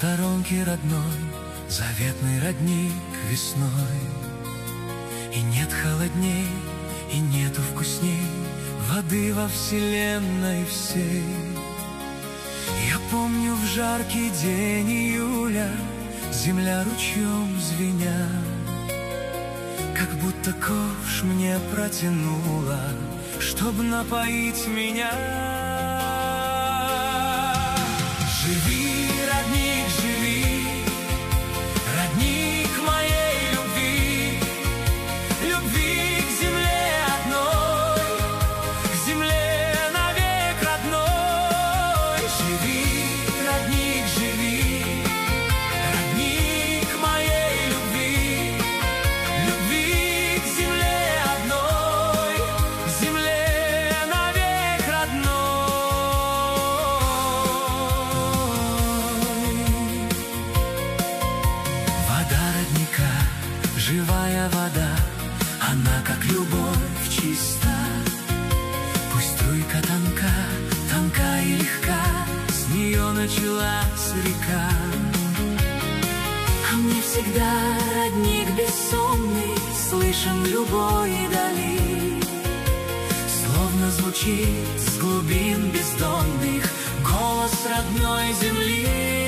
сторонке родной, заветный родник весной. И нет холодней, и нету вкусней воды во вселенной всей. Я помню в жаркий день июля, земля ручьем звеня, как будто ковш мне протянула, чтоб напоить меня. Живи, родник, живи, родник моей любви, любви к земле одной, к земле навек родной. Живи, родник, живи, родник моей любви, любви к земле одной, к земле навек родной. Живая вода, она как любовь чиста. Пусть струйка тонка, тонка и легка, с нее началась река. А мне всегда родник бессонный слышен в любой дали, словно звучит с глубин бездонных голос родной земли.